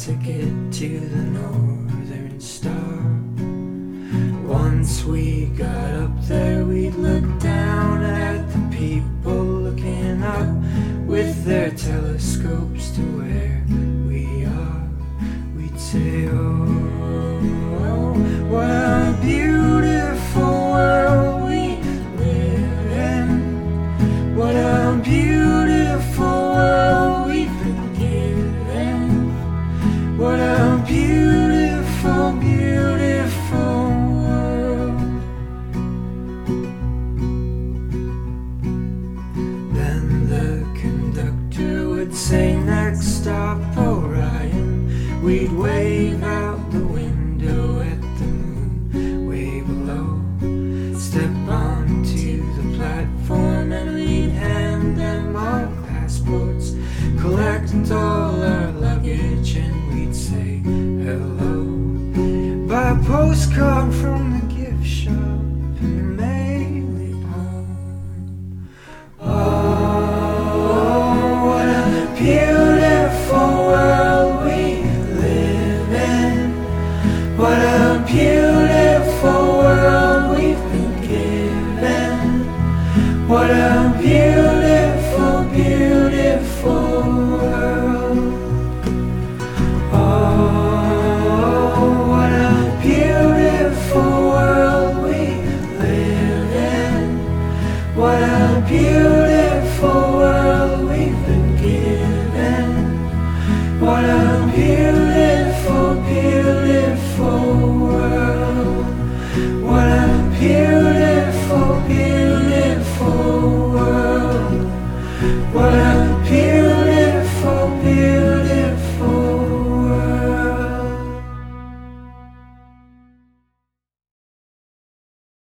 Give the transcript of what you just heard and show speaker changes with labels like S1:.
S1: ticket to the Northern Star. Once we got up there, we'd look down at the people looking up with their telescopes to where we are. We'd say, oh, what a beautiful world we live in. What a beautiful world we've been given. What a beautiful, beautiful world. Then the conductor would say, next stop Orion. We'd wave out the window at the moon way below. Step onto the platform and we'd hand them our passports, collect all our luggage, and we'd say hello. Buy a postcard from the gift shop and mail it home. Oh, what a beautiful world we live in. What a beautiful world we've been given. What a beautiful, beautiful world. Oh, what a beautiful world we live in. What a beautiful world we've been given. What a beautiful, beautiful world. What a beautiful, beautiful world. What a beautiful